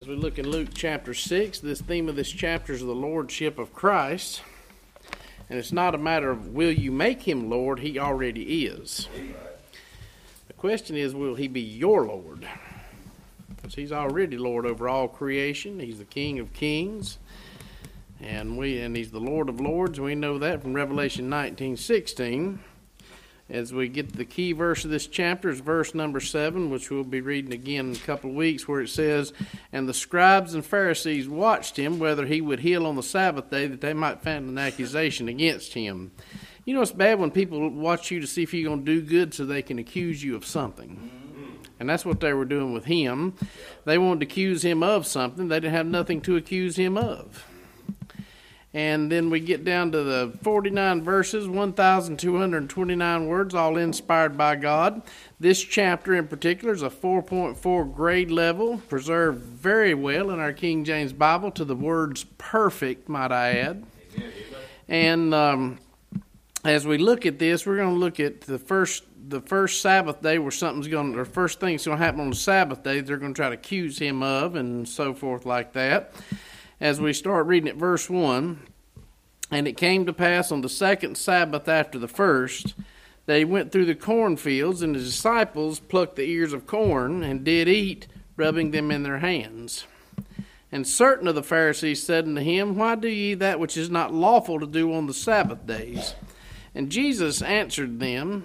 We look in Luke chapter 6. This theme of this chapter is the Lordship of Christ. And it's not a matter of will you make him Lord, he already is. The question is, will he be your Lord? Because he's already Lord over all creation. He's the King of kings. And he's the Lord of lords. We know that from Revelation 19:16. As we get to the key verse of this chapter is verse number 7, which we'll be reading again in a couple of weeks, where it says, "And the scribes and Pharisees watched him, whether he would heal on the Sabbath day, that they might find an accusation against him." You know, it's bad when people watch you to see if you're going to do good so they can accuse you of something. And that's what they were doing with him. They wanted to accuse him of something. They didn't have nothing to accuse him of. And then we get down to the 49 verses, 1,229 words, all inspired by God. This chapter in particular is a 4.4 grade level, preserved very well in our King James Bible to the words perfect, might I add. And as we look at this, we're going to look at the first Sabbath day where first thing's going to happen on the Sabbath day they're going to try to accuse him of, and so forth like that. As we start reading at verse 1, "And it came to pass on the second Sabbath after the first, they went through the cornfields, and the disciples plucked the ears of corn, and did eat, rubbing them in their hands. And certain of the Pharisees said unto him, Why do ye that which is not lawful to do on the Sabbath days? And Jesus answering them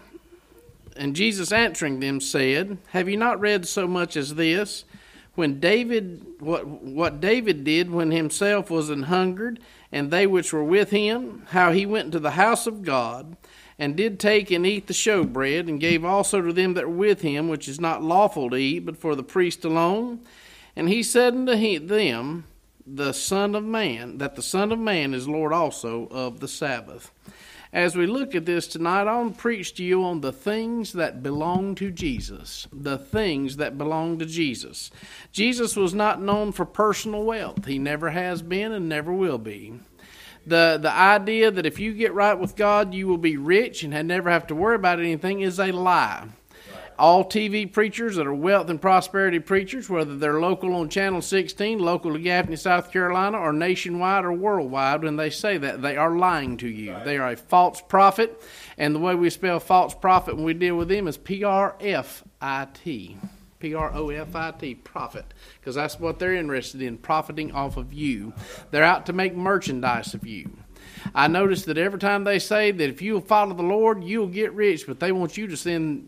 said, Have ye not read so much as this? When David, what David did when himself was an hungered, and they which were with him, how he went into the house of God, and did take and eat the showbread, and gave also to them that were with him, which is not lawful to eat, but for the priest alone. And he said unto them, that the Son of Man is Lord also of the Sabbath." As we look at this tonight, I want to preach to you on the things that belong to Jesus. The things that belong to Jesus. Jesus was not known for personal wealth. He never has been and never will be. The idea that if you get right with God, you will be rich and never have to worry about anything is a lie. All TV preachers that are wealth and prosperity preachers, whether they're local on Channel 16, local to Gaffney, South Carolina, or nationwide or worldwide, when they say that, they are lying to you. They are a false prophet, and the way we spell false prophet when we deal with them is P-R-F-I-T. P-R-O-F-I-T, profit, because that's what they're interested in, profiting off of you. They're out to make merchandise of you. I notice that every time they say that if you'll follow the Lord, you'll get rich, but they want you to send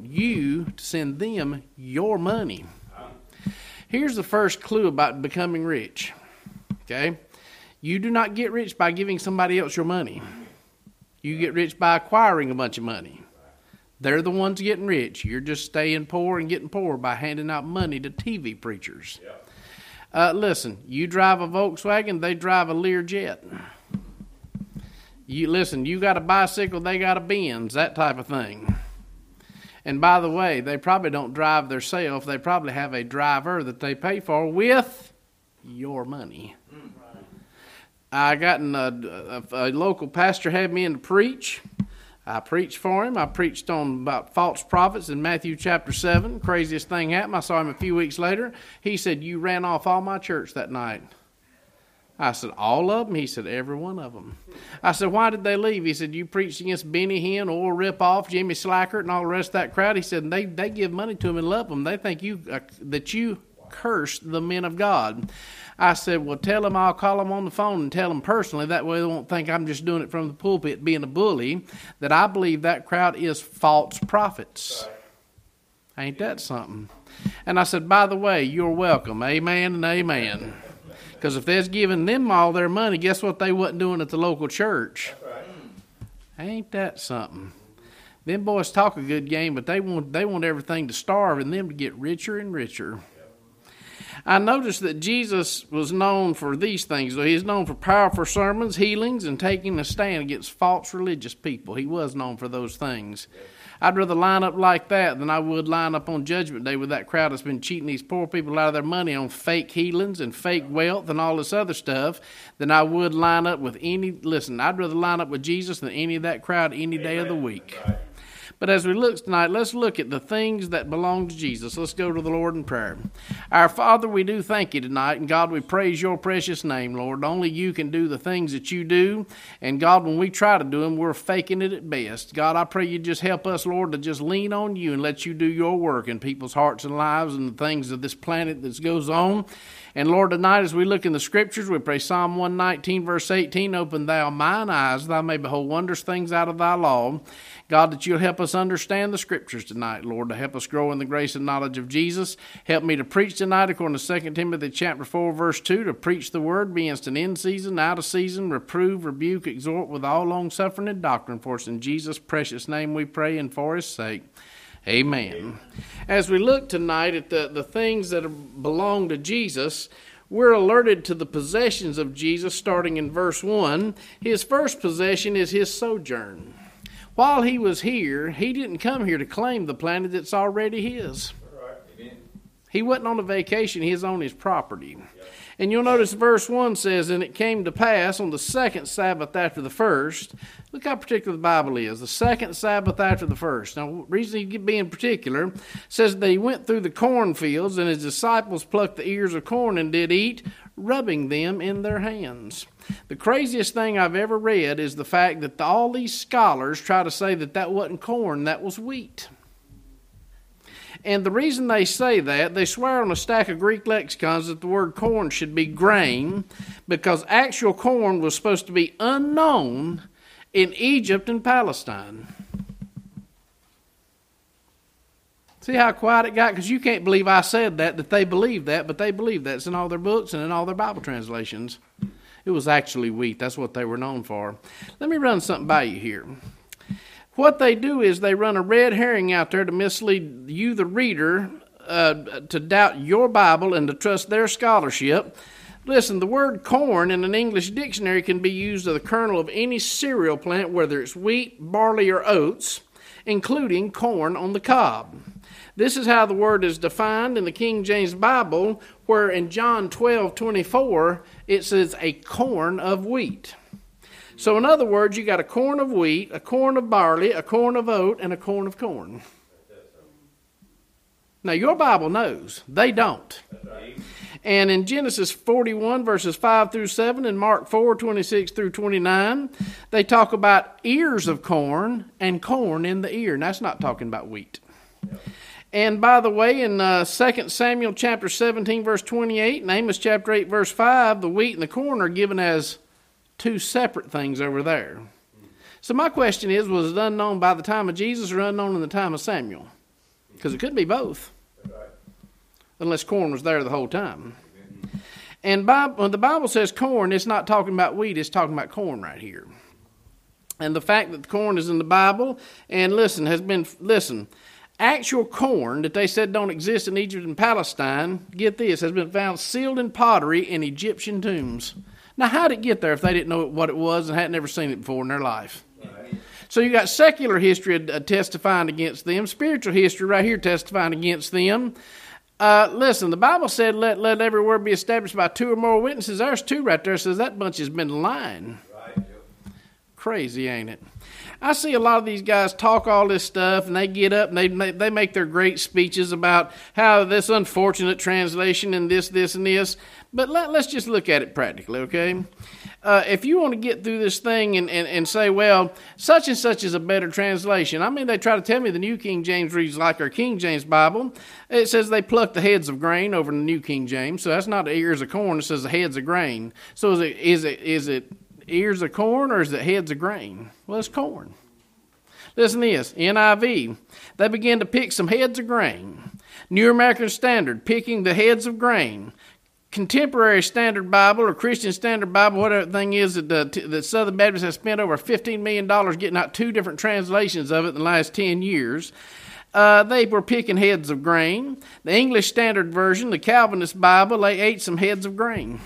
them your money. Here's the first clue about becoming rich. Okay? You do not get rich by giving somebody else your money. You get rich by acquiring a bunch of money. They're the ones getting rich. You're just staying poor and getting poor by handing out money to TV preachers. Listen, you drive a Volkswagen, they drive a Learjet. You got a bicycle, they got a Benz, that type of thing. And by the way, they probably don't drive themselves. They probably have a driver that they pay for with your money. I got a local pastor had me in to preach. I preached for him. I preached on about false prophets in Matthew chapter 7. Craziest thing happened. I saw him a few weeks later. He said, "You ran off all my church that night." I said, "All of them?" He said, "Every one of them." I said, "Why did they leave?" He said, "You preached against Benny Hinn, Oil Ripoff, Jimmy Slackert, and all the rest of that crowd." He said, they give money to them and love them. They think that you cursed the men of God. I said, "Well, tell them I'll call them on the phone and tell them personally. That way they won't think I'm just doing it from the pulpit being a bully, that I believe that crowd is false prophets." Ain't that something? And I said, "By the way, you're welcome. Amen and amen." Because if they's giving them all their money, guess what they wasn't doing at the local church? Ain't that something? Them boys talk a good game, but they want everything to starve and them to get richer and richer. I noticed that Jesus was known for these things. He's known for powerful sermons, healings, and taking a stand against false religious people. He was known for those things. I'd rather line up like that than I would line up on Judgment Day with that crowd that's been cheating these poor people out of their money on fake healings and fake wealth and all this other stuff than I would line up with I'd rather line up with Jesus than any of that crowd any day of the week. But as we look tonight, let's look at the things that belong to Jesus. Let's go to the Lord in prayer. Our Father, we do thank you tonight. And God, we praise your precious name, Lord. Only you can do the things that you do. And God, when we try to do them, we're faking it at best. God, I pray you just help us, Lord, to just lean on you and let you do your work in people's hearts and lives and the things of this planet that goes on. And Lord, tonight as we look in the Scriptures, we pray Psalm 119, verse 18, open thou mine eyes, that I may behold wondrous things out of thy law. God, that you'll help us understand the Scriptures tonight, Lord, to help us grow in the grace and knowledge of Jesus. Help me to preach tonight according to 2 Timothy chapter 4, verse 2, to preach the word, be instant in season, out of season, reprove, rebuke, exhort with all long-suffering and doctrine. For us in Jesus' precious name we pray, and for his sake. Amen. As we look tonight at the things that belong to Jesus, we're alerted to the possessions of Jesus starting in verse 1. His first possession is his sojourn. While he was here, he didn't come here to claim the planet that's already his. He wasn't on a vacation, he was on his property. And you'll notice verse 1 says, and it came to pass on the second Sabbath after the first. Look how particular the Bible is. The second Sabbath after the first. Now, the reason he be in particular says that he went through the cornfields, and his disciples plucked the ears of corn and did eat, rubbing them in their hands. The craziest thing I've ever read is the fact that all these scholars try to say that that wasn't corn, that was wheat. And the reason they say that, they swear on a stack of Greek lexicons that the word corn should be grain, because actual corn was supposed to be unknown in Egypt and Palestine. See how quiet it got? Because you can't believe I said that they believe that, but they believe that. It's in all their books and in all their Bible translations. It was actually wheat. That's what they were known for. Let me run something by you here. What they do is they run a red herring out there to mislead you, the reader, to doubt your Bible and to trust their scholarship. Listen, the word corn in an English dictionary can be used as the kernel of any cereal plant, whether it's wheat, barley, or oats, including corn on the cob. This is how the word is defined in the King James Bible, where in John 12:24 it says a corn of wheat. So in other words, you got a corn of wheat, a corn of barley, a corn of oat, and a corn of corn. Now your Bible knows. They don't. And in Genesis 41, verses 5 through 7, and Mark 4, 26 through 29, they talk about ears of corn and corn in the ear. And that's not talking about wheat. And by the way, in 2 Samuel chapter 17, verse 28, and Amos chapter 8, verse 5, the wheat and the corn are given as two separate things over there. So my question is, was it unknown by the time of Jesus or unknown in the time of Samuel? Because it could be both. Unless corn was there the whole time. And when the Bible says corn, it's not talking about wheat, it's talking about corn right here. And the fact that the corn is in the Bible, and listen, actual corn that they said don't exist in Egypt and Palestine, get this, has been found sealed in pottery in Egyptian tombs. Now, how did it get there if they didn't know what it was and had never seen it before in their life? Right. So you got secular history testifying against them, spiritual history right here testifying against them. Listen, the Bible said, let every word be established by two or more witnesses. There's two right there. It says that bunch has been lying. Right. Crazy, ain't it? I see a lot of these guys talk all this stuff, and they get up and they make their great speeches about how this unfortunate translation and this, and this. But let's just look at it practically, okay? If you want to get through this thing and say, well, such and such is a better translation. I mean, they try to tell me the New King James reads like our King James Bible. It says they pluck the heads of grain over in the New King James. So that's not the ears of corn. It says the heads of grain. So is it ears of corn or is it heads of grain? Well, it's corn. Listen to this. NIV, they begin to pick some heads of grain. New American Standard, picking the heads of grain. Contemporary Standard Bible or Christian Standard Bible, whatever the thing is, that Southern Baptists have spent over $15 million getting out two different translations of it in the last 10 years. They were picking heads of grain. The English Standard Version, the Calvinist Bible, they ate some heads of grain.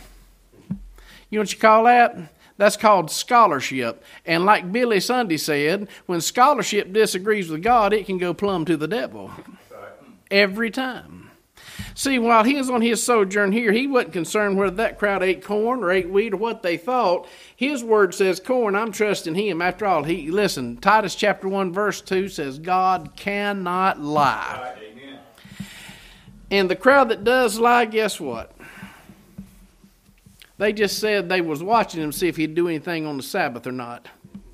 You know what you call that? That's called scholarship. And like Billy Sunday said, when scholarship disagrees with God, it can go plumb to the devil. Every time. See, while he was on his sojourn here, he wasn't concerned whether that crowd ate corn or ate wheat or what they thought. His word says corn, I'm trusting him. After all, listen, Titus chapter 1 verse 2 says God cannot lie. Amen. And the crowd that does lie, guess what? They just said they was watching him to see if he'd do anything on the Sabbath or not.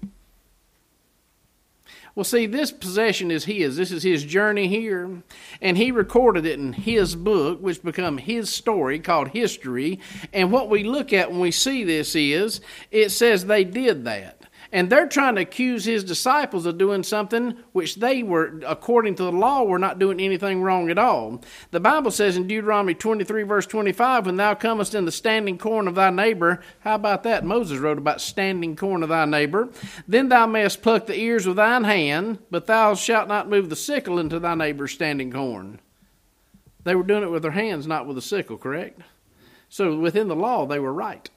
Well, see, this possession is his. This is his journey here. And he recorded it in his book, which become his story, called History. And what we look at when we see this is, it says they did that. And they're trying to accuse his disciples of doing something which they were, according to the law, were not doing anything wrong at all. The Bible says in Deuteronomy 23, verse 25, when thou comest in the standing corn of thy neighbor, how about that? Moses wrote about standing corn of thy neighbor. Then thou mayest pluck the ears with thine hand, but thou shalt not move the sickle into thy neighbor's standing corn. They were doing it with their hands, not with a sickle, correct? So within the law, they were right.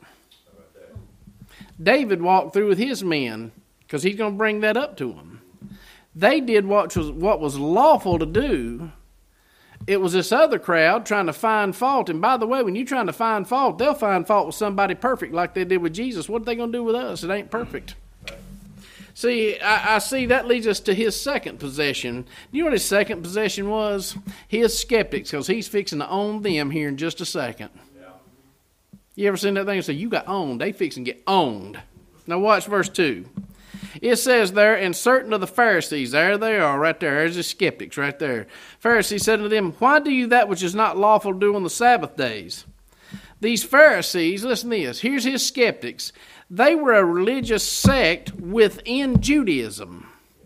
David walked through with his men because he's going to bring that up to them. They did what was lawful to do. It was this other crowd trying to find fault. And by the way, when you're trying to find fault, they'll find fault with somebody perfect like they did with Jesus. What are they going to do with us? It ain't perfect. See, I see that leads us to his second possession. Do you know what his second possession was? His skeptics, because he's fixing to own them here in just a second. You ever seen that thing and say, you got owned? They fixing to get owned. Now watch verse 2. It says there, and certain of the Pharisees, there they are right there. There's the skeptics right there. Pharisees said to them, why do you that which is not lawful to do on the Sabbath days? These Pharisees, listen to this. Here's his skeptics. They were a religious sect within Judaism.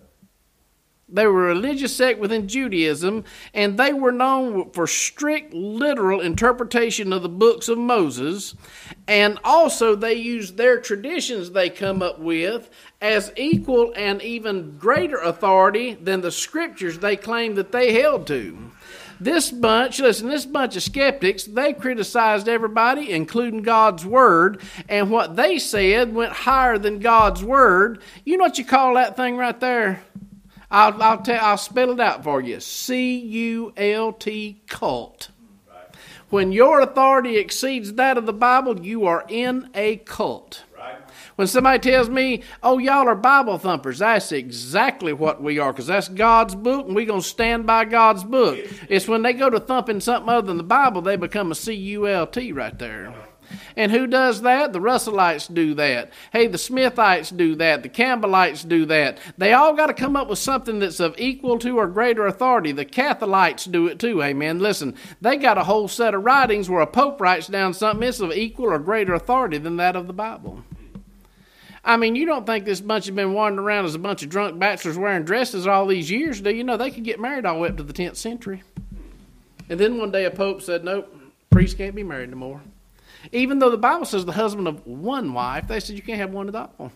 They were a religious sect within Judaism, and they were known for strict literal interpretation of the books of Moses, and also they used their traditions they come up with as equal and even greater authority than the scriptures they claimed that they held to. This bunch of skeptics, they criticized everybody, including God's Word, and what they said went higher than God's Word. You know what you call that thing right there? I'll spell it out for you. C-U-L-T, cult. Right. When your authority exceeds that of the Bible, you are in a cult. Right. When somebody tells me, oh, y'all are Bible thumpers, that's exactly what we are, because that's God's book, and we're going to stand by God's book. It's when they go to thumping something other than the Bible, they become a C-U-L-T right there. And who does that? The Russellites do that. Hey, the Smithites do that. The Campbellites do that. They all got to come up with something that's of equal to or greater authority. The Catholics do it too, amen. Listen, they got a whole set of writings where a pope writes down something that's of equal or greater authority than that of the Bible. I mean, you don't think this bunch have been wandering around as a bunch of drunk bachelors wearing dresses all these years, do you? Know they could get married all the way up to the 10th century. And then one day a pope said, nope, priests can't be married no more. Even though the Bible says the husband of one wife, they said you can't have one at all.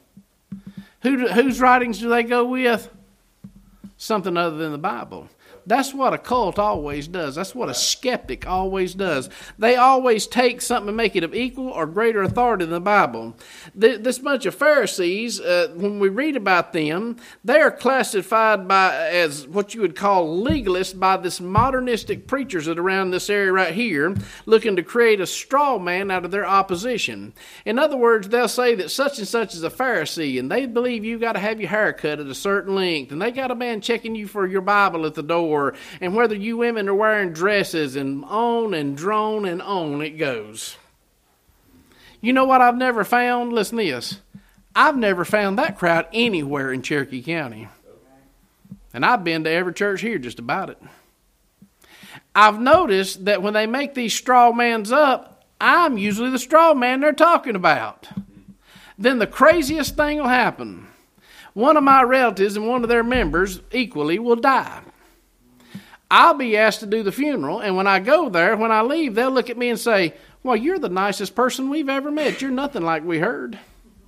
Whose writings do they go with? Something other than the Bible. That's what a cult always does. That's what a skeptic always does. They always take something and make it of equal or greater authority than the Bible. This bunch of Pharisees, when we read about them, they are classified as what you would call legalists by this modernistic preachers that are around this area right here, looking to create a straw man out of their opposition. In other words, they'll say that such and such is a Pharisee, and they believe you got to have your hair cut at a certain length, and they got a man checking you for your Bible at the door, and whether you women are wearing dresses, and on and drone and on it goes. You know what I've never found? Listen to this. I've never found that crowd anywhere in Cherokee County. And I've been to every church here just about it. I've noticed that when they make these straw mans up, I'm usually the straw man they're talking about. Then the craziest thing will happen. One of my relatives and one of their members equally will die. I'll be asked to do the funeral, and when I go there, when I leave, they'll look at me and say, well, you're the nicest person we've ever met. You're nothing like we heard.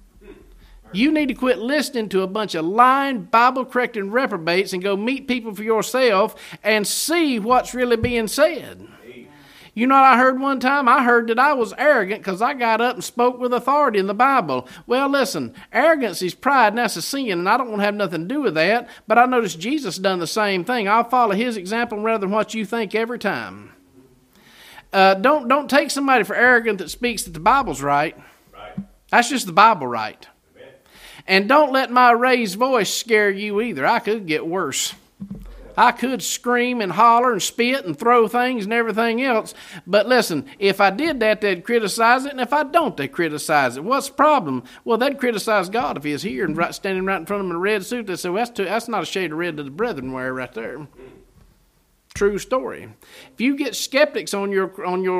You need to quit listening to a bunch of lying, Bible-correcting reprobates and go meet people for yourself and see what's really being said. You know what I heard one time? I heard that I was arrogant because I got up and spoke with authority in the Bible. Well, listen, arrogance is pride, and that's a sin, and I don't want to have nothing to do with that, but I noticed Jesus done the same thing. I'll follow his example rather than what you think every time. Don't take somebody for arrogant that speaks that the Bible's right. That's just the Bible right. Amen. And don't let my raised voice scare you either. I could get worse. I could scream and holler and spit and throw things and everything else. But listen, if I did that, they'd criticize it. And if I don't, they criticize it. What's the problem? Well, they'd criticize God if he was here and standing right in front of them in a red suit. They'd say, well, that's not a shade of red that the brethren wear right there. True story. If you get skeptics on your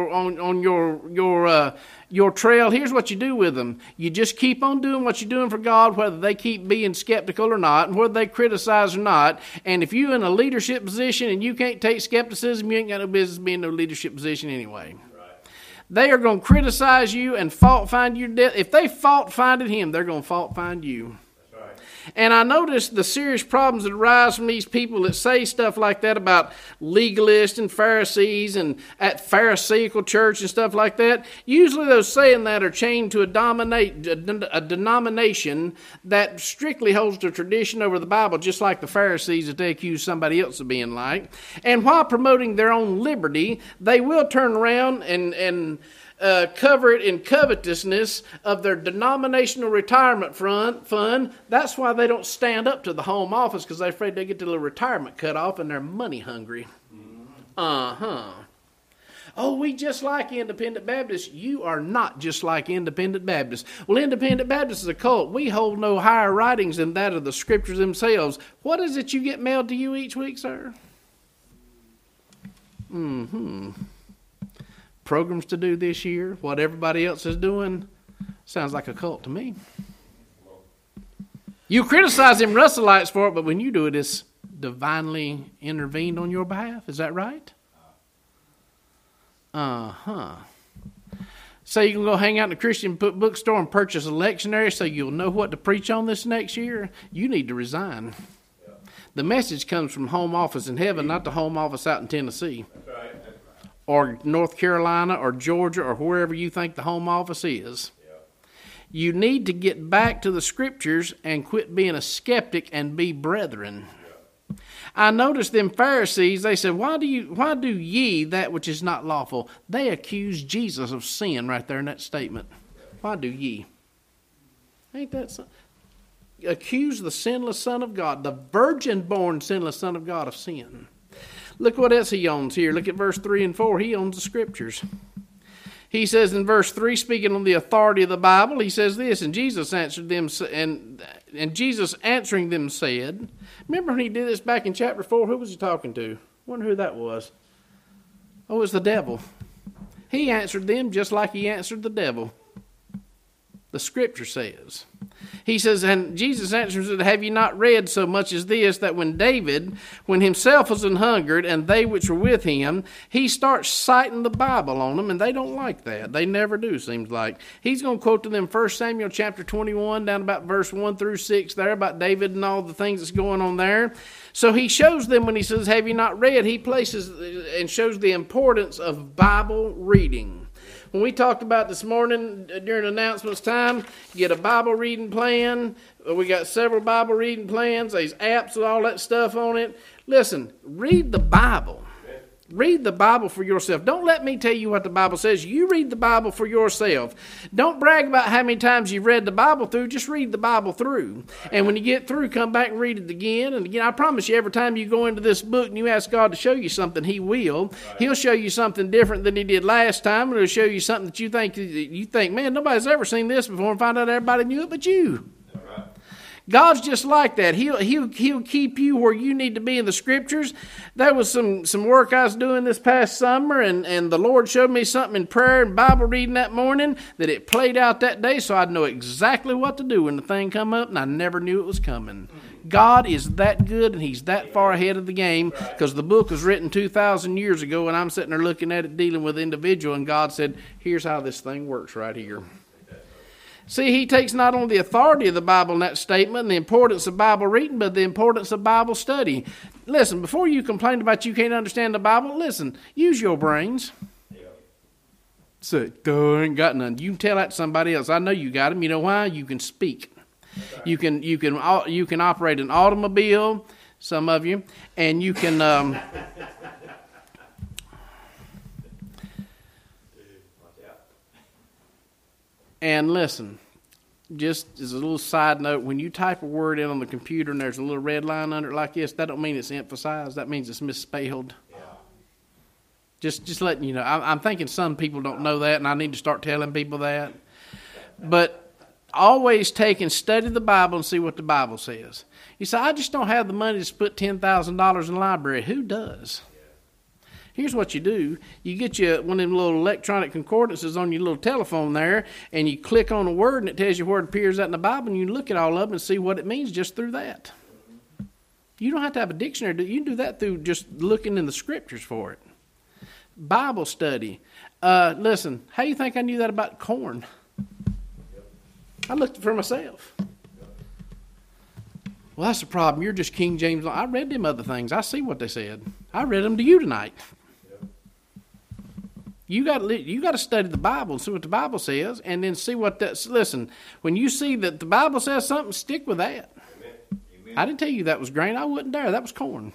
trail, here's what you do with them. You just keep on doing what you're doing for God, whether they keep being skeptical or not, and whether they criticize or not. And if you're in a leadership position and you can't take skepticism, you ain't got no business being in a leadership position anyway. Right. They are going to criticize you and fault find your death. If they fault finded him, they're going to fault find you. And I noticed the serious problems that arise from these people that say stuff like that about legalists and Pharisees and at Pharisaical church and stuff like that. Usually those saying that are chained to a denomination that strictly holds the tradition over the Bible, just like the Pharisees that they accuse somebody else of being like. And while promoting their own liberty, they will turn around and cover it in covetousness of their denominational retirement fund. That's why they don't stand up to the home office, because they're afraid they get the little retirement cut off and they're money hungry. Oh, we just like Independent Baptists. You are not just like Independent Baptists. Well, Independent Baptists is a cult. We hold no higher writings than that of the Scriptures themselves. What is it you get mailed to you each week, sir? Programs to do this year, what everybody else is doing, sounds like a cult to me. You criticize them Russellites for it, but when you do it, it's divinely intervened on your behalf. Is that right? So you can go hang out in a Christian bookstore and purchase a lectionary so you'll know what to preach on this next year? You need to resign. The message comes from home office in heaven, not the home office out in Tennessee. That's right. Or North Carolina or Georgia or wherever you think the home office is. Yeah. You need to get back to the Scriptures and quit being a skeptic and be brethren. Yeah. I noticed them Pharisees, they said, why do ye that which is not lawful? They accuse Jesus of sin right there in that statement. Why do ye? Ain't that something? Accuse the sinless Son of God, the virgin-born sinless Son of God, of sin. Look what else he owns here. Look at verse 3 and 4. He owns the Scriptures. He says in verse 3, speaking on the authority of the Bible, he says this, and Jesus answered them, and Jesus answering them said, remember when he did this back in chapter 4? Who was he talking to? I wonder who that was. Oh, it was the devil. He answered them just like he answered the devil. The Scripture says. He says, and Jesus answers, have you not read so much as this, that when David, when himself was an hungered, and they which were with him, he starts citing the Bible on them, and they don't like that. They never do, seems like. He's going to quote to them 1 Samuel chapter 21, down about verse 1 through 6 there, about David and all the things that's going on there. So he shows them, when he says, have you not read, he places and shows the importance of Bible reading. When we talked about this morning during announcements time, get a Bible reading plan. We got several Bible reading plans. There's apps and all that stuff on it. Listen, read the Bible. Read the Bible for yourself. Don't let me tell you what the Bible says. You read the Bible for yourself. Don't brag about how many times you've read the Bible through. Just read the Bible through. And when you get through, come back and read it again and again. I promise you, every time you go into this book and you ask God to show you something, He will. He'll show you something different than He did last time. And He'll show you something that you think, man, nobody's ever seen this before, and find out everybody knew it but you. God's just like that. He'll keep you where you need to be in the Scriptures. There was some work I was doing this past summer, and the Lord showed me something in prayer and Bible reading that morning that it played out that day, so I'd know exactly what to do when the thing come up, and I never knew it was coming. God is that good, and He's that far ahead of the game, because the book was written 2,000 years ago, and I'm sitting there looking at it, dealing with individual, and God said, here's how this thing works right here. See, He takes not only the authority of the Bible in that statement and the importance of Bible reading, but the importance of Bible study. Listen, before you complain about you can't understand the Bible, listen, use your brains. Say, I ain't got none. You can tell that to somebody else. I know you got them. You know why? You can speak. You can operate an automobile, some of you, and you can And listen, just as a little side note, when you type a word in on the computer and there's a little red line under it like this, that don't mean it's emphasized. That means it's misspelled. Yeah. Just letting you know. I'm thinking some people don't know that, and I need to start telling people that. But always take and study the Bible and see what the Bible says. You say, I just don't have the money to put $10,000 in the library. Who does? Here's what you do. You get you one of them little electronic concordances on your little telephone there, and you click on a word, and it tells you where it appears at in the Bible, and you look it all up and see what it means just through that. You don't have to have a dictionary. You can do that through just looking in the scriptures for it. Bible study. Listen, how do you think I knew that about corn? I looked for myself. Well, that's the problem. You're just King James. I read them other things. I see what they said. I read them to you tonight. You got to study the Bible and see what the Bible says, and then see what that's. Listen, when you see that the Bible says something, stick with that. Amen. I didn't tell you that was grain. I wasn't there. That was corn.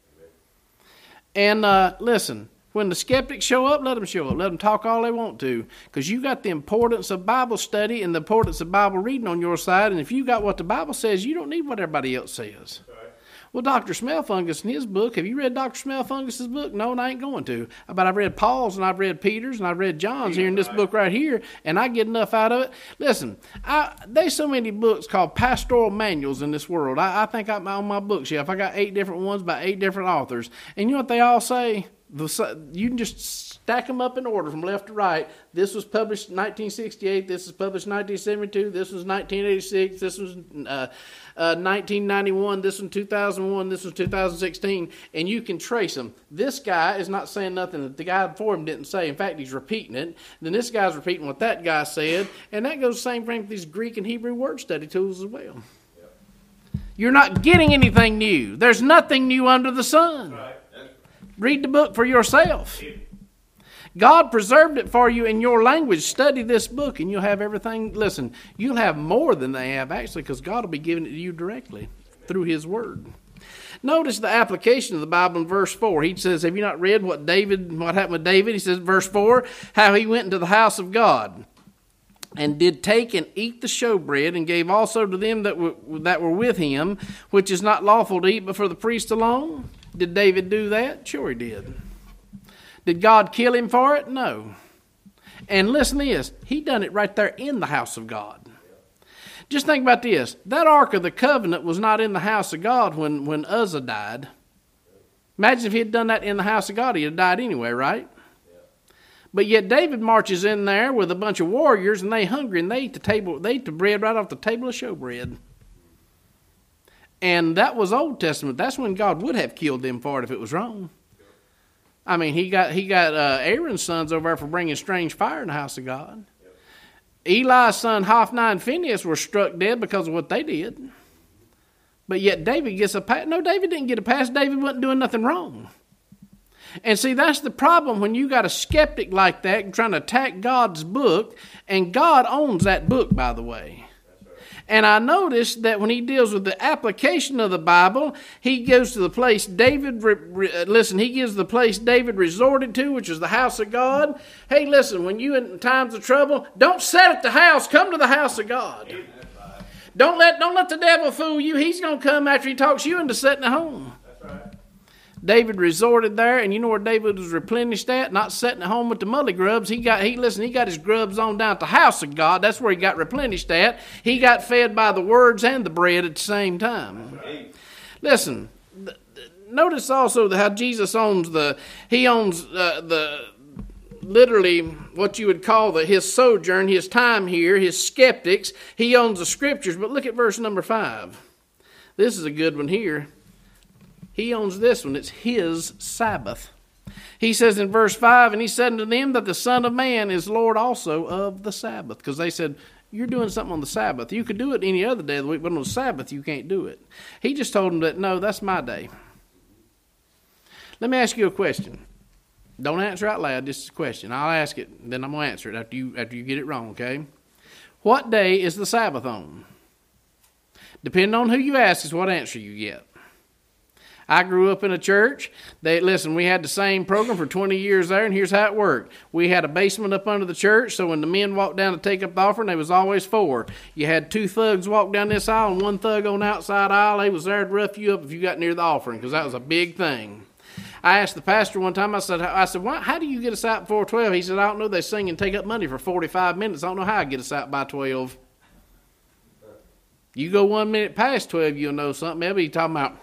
Amen. And listen, when the skeptics show up, let them show up. Let them talk all they want to, because you got the importance of Bible study and the importance of Bible reading on your side. And if you got what the Bible says, you don't need what everybody else says. Well, Dr. Smellfungus in his book, have you read Dr. Smellfungus's book? No, and I ain't going to. But I've read Paul's, and I've read Peter's, and I've read John's here in this book right here, and I get enough out of it. Listen, there's so many books called pastoral manuals in this world. I think I'm on my bookshelf. I got 8 different ones by 8 different authors. And you know what they all say? You can just stack them up in order from left to right. This was published in 1968. This was published in 1972. This was 1986. This was 1991. This was 2001. This was 2016. And you can trace them. This guy is not saying nothing that the guy before him didn't say. In fact, he's repeating it. Then this guy's repeating what that guy said. And that goes the same thing with these Greek and Hebrew word study tools as well. Yep. You're not getting anything new. There's nothing new under the sun. Right. Read the book for yourself. God preserved it for you in your language. Study this book and you'll have everything. Listen, you'll have more than they have actually, because God will be giving it to you directly through His Word. Notice the application of the Bible in verse 4. He says, have you not read what happened with David? He says, verse 4, how he went into the house of God and did take and eat the showbread, and gave also to them that were with him, which is not lawful to eat but for the priest alone. Did David do that? Sure he did. Did God kill him for it? No. And listen to this. He done it right there in the house of God. Just think about this. That Ark of the Covenant was not in the house of God when Uzzah died. Imagine if he had done that in the house of God. He'd have died anyway, right? But yet David marches in there with a bunch of warriors, and they hungry, and they ate the bread right off the table of showbread. And that was Old Testament. That's when God would have killed them for it if it was wrong. I mean, he got Aaron's sons over there for bringing strange fire in the house of God. Eli's son Hophni and Phinehas were struck dead because of what they did. But yet David gets a pass. No, David didn't get a pass. David wasn't doing nothing wrong. And see, that's the problem when you got a skeptic like that trying to attack God's book, and God owns that book, by the way. And I noticed that when he deals with the application of the Bible, he goes to the place David, he gives the place David resorted to, which is the house of God. Hey, listen, when you in times of trouble, don't sit at the house, come to the house of God. Don't let the devil fool you. He's going to come after he talks you into sitting at home. David resorted there, and you know where David was replenished at? Not sitting at home with the mully grubs. He got his grubs on down at the house of God. That's where he got replenished at. He got fed by the words and the bread at the same time. Listen, notice also how Jesus owns literally what you would call his sojourn, his time here, his skeptics. He owns the scriptures. But look at verse number 5. This is a good one here. He owns this one. It's his Sabbath. He says in verse 5, and he said unto them that the Son of Man is Lord also of the Sabbath. Because they said, you're doing something on the Sabbath. You could do it any other day of the week, but on the Sabbath you can't do it. He just told them that, no, that's my day. Let me ask you a question. Don't answer out loud. This is a question. I'll ask it, then I'm going to answer it after you get it wrong, okay? What day is the Sabbath on? Depending on who you ask is what answer you get. I grew up in a church. We had the same program for 20 years there, and here's how it worked. We had a basement up under the church, so when the men walked down to take up the offering, there was always 4. You had 2 thugs walk down this aisle and 1 thug on the outside aisle. They was there to rough you up if you got near the offering, because that was a big thing. I asked the pastor one time, I said, how do you get us out before 12? He said, I don't know. They sing and take up money for 45 minutes. I don't know how I get us out by 12. You go 1 minute past 12, you'll know something. They'll be talking about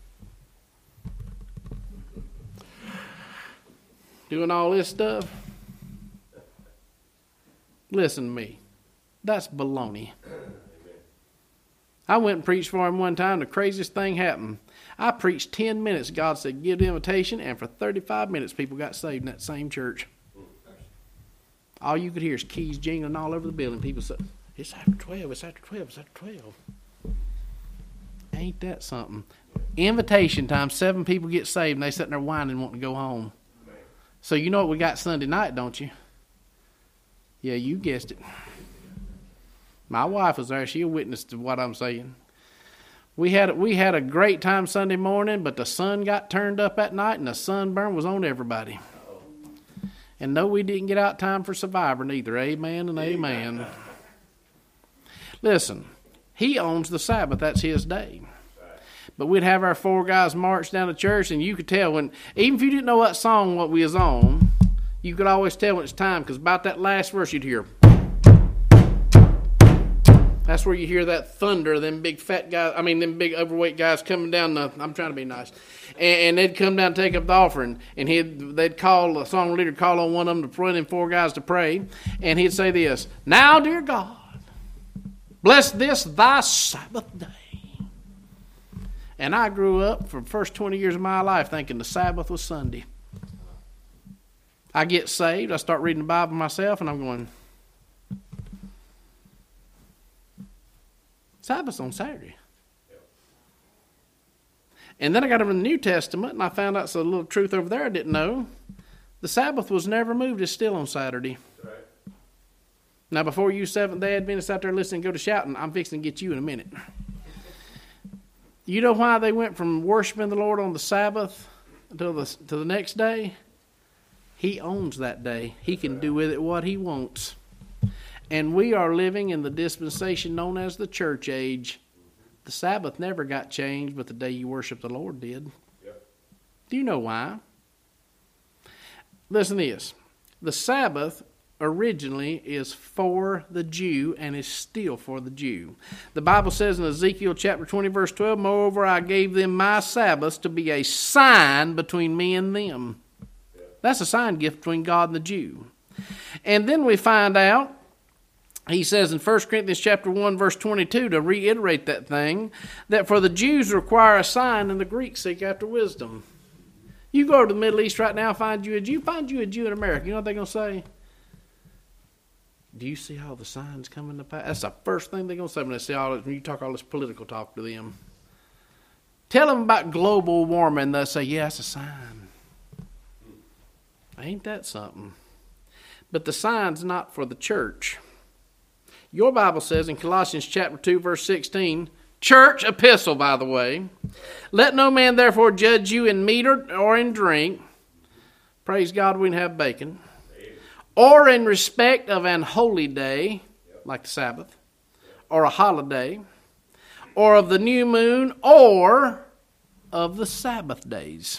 doing all this stuff. Listen to me. That's baloney. I went and preached for him one time. The craziest thing happened. I preached 10 minutes. God said, give the invitation. And for 35 minutes, people got saved in that same church. All you could hear is keys jingling all over the building. People said, it's after 12, it's after 12, it's after 12. Ain't that something? Invitation time, 7 people get saved, and they sitting there whining, wanting to go home. So you know what we got Sunday night, don't you? Yeah, you guessed it. My wife was there. She a witness to what I'm saying. We had a great time Sunday morning, but the sun got turned up at night, and the sunburn was on everybody. And no, we didn't get out time for Survivor neither. Amen and amen. Listen, he owns the Sabbath. That's his day. But we'd have our 4 guys march down to church, and you could tell when, even if you didn't know what we was on, you could always tell when it's time, because about that last verse you'd hear. That's where you hear that thunder, them big fat guys, them big overweight guys coming down I'm trying to be nice. And they'd come down and take up the offering. And they'd call, the song leader call on one of them to run in 4 guys to pray. And he'd say this, now, dear God, bless this thy Sabbath day. And I grew up for the first 20 years of my life thinking the Sabbath was Sunday. I get saved, I start reading the Bible myself, and I'm going, Sabbath's on Saturday. And then I got over in the New Testament, and I found out some little truth over there I didn't know. The Sabbath was never moved. It's still on Saturday. Right. Now, before you Seventh-day Adventists out there listening go to shouting, I'm fixing to get you in a minute. You know why they went from worshiping the Lord on the Sabbath to the next day? He owns that day. He can do with it what he wants. And we are living in the dispensation known as the church age. The Sabbath never got changed, but the day you worship the Lord did. Yep. Do you know why? Listen to this. The Sabbath originally is for the Jew and is still for the Jew. The Bible says in Ezekiel chapter 20, verse 12, moreover, I gave them my Sabbaths to be a sign between me and them. Yep. That's a sign gift between God and the Jew. And then we find out, he says in 1 Corinthians chapter 1, verse 22, to reiterate that thing, that for the Jews require a sign and the Greeks seek after wisdom. You go to the Middle East right now, find you a Jew in America. You know what they're going to say? Do you see all the signs coming to pass? That's the first thing they're going to say when they see all this, when you talk all this political talk to them. Tell them about global warming, they'll say, yeah, that's a sign. Ain't that something? But the sign's not for the church. Your Bible says in Colossians chapter 2, verse 16, church epistle, by the way, let no man therefore judge you in meat or in drink. Praise God we can have bacon. Or in respect of an holy day, like the Sabbath, or a holiday, or of the new moon, or of the Sabbath days.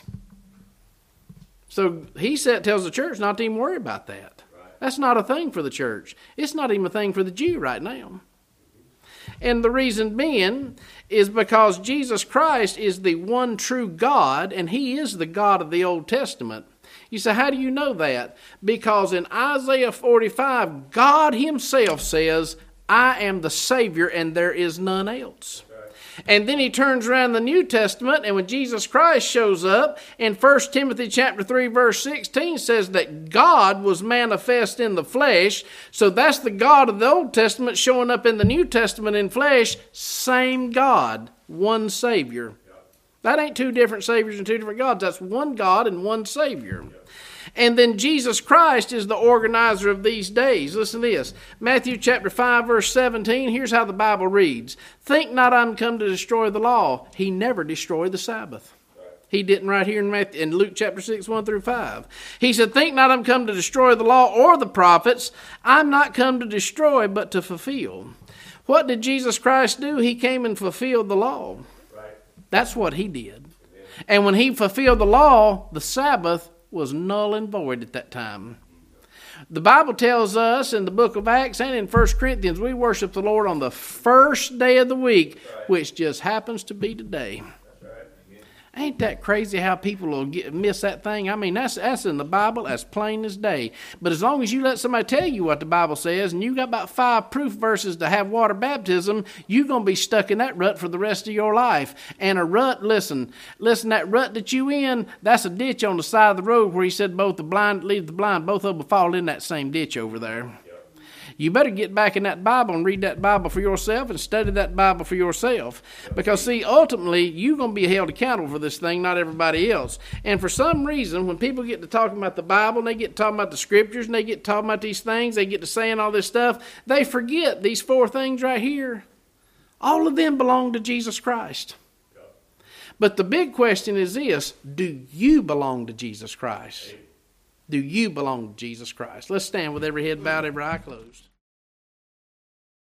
So he tells the church not to even worry about that. That's not a thing for the church. It's not even a thing for the Jew right now. And the reason being is because Jesus Christ is the one true God, and he is the God of the Old Testament. You say, how do you know that? Because in Isaiah 45, God himself says, I am the Savior and there is none else. And then he turns around the New Testament, and when Jesus Christ shows up, in 1 Timothy chapter 3, verse 16, says that God was manifest in the flesh. So that's the God of the Old Testament showing up in the New Testament in flesh. Same God, one Savior. That ain't 2 different Saviors and 2 different gods. That's one God and one Savior. And then Jesus Christ is the organizer of these days. Listen to this. Matthew chapter 5, verse 17. Here's how the Bible reads. Think not I'm come to destroy the law. He never destroyed the Sabbath. He didn't right here in Luke chapter 6, 1 through 5. He said, think not I'm come to destroy the law or the prophets. I'm not come to destroy, but to fulfill. What did Jesus Christ do? He came and fulfilled the law. Right. That's what he did. Yeah. And when he fulfilled the law, the Sabbath was null and void at that time. The Bible tells us in the book of Acts and in 1 Corinthians, we worship the Lord on the first day of the week, right, which just happens to be today. Ain't that crazy how people will miss that thing? I mean, that's in the Bible as plain as day. But as long as you let somebody tell you what the Bible says, and you got about 5 proof verses to have water baptism, you're going to be stuck in that rut for the rest of your life. And a rut, listen, that rut that you in, that's a ditch on the side of the road where he said both the blind lead the blind, both of them will fall in that same ditch over there. You better get back in that Bible and read that Bible for yourself and study that Bible for yourself. Because, see, ultimately, you're going to be held accountable for this thing, not everybody else. And for some reason, when people get to talking about the Bible, and they get to talking about the Scriptures, and they get to talking about these things, they get to saying all this stuff, they forget these 4 things right here. All of them belong to Jesus Christ. But the big question is this: do you belong to Jesus Christ? Do you belong to Jesus Christ? Let's stand with every head bowed, every eye closed.